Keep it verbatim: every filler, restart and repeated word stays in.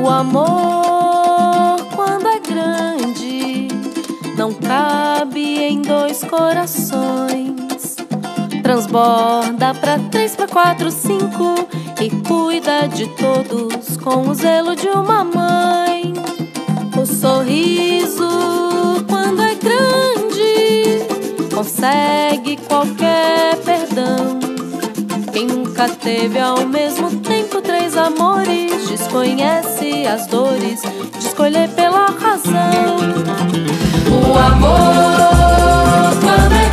O amor, quando é grande, não cabe em dois corações. Transborda pra três, pra quatro, cinco e cuida de todos com o zelo de uma mãe. O sorriso, quando é grande, consegue qualquer perdão. Quem nunca teve ao mesmo tempo três amores desconhece as dores de escolher pela razão. O amor, quando é